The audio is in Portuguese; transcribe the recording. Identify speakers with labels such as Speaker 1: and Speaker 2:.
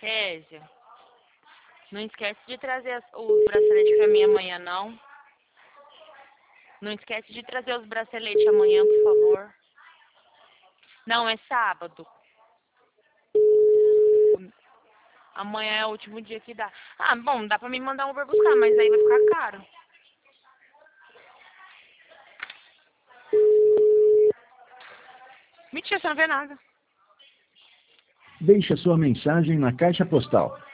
Speaker 1: Kézia, não esquece de trazer os braceletes pra mim amanhã, não. Não esquece de trazer os braceletes amanhã, por favor. Não, é sábado. Amanhã é o último dia que dá. Ah, bom, dá pra me mandar um Uber buscar, mas aí vai ficar caro. Mentira, você não vê nada.
Speaker 2: Deixe a sua mensagem na caixa postal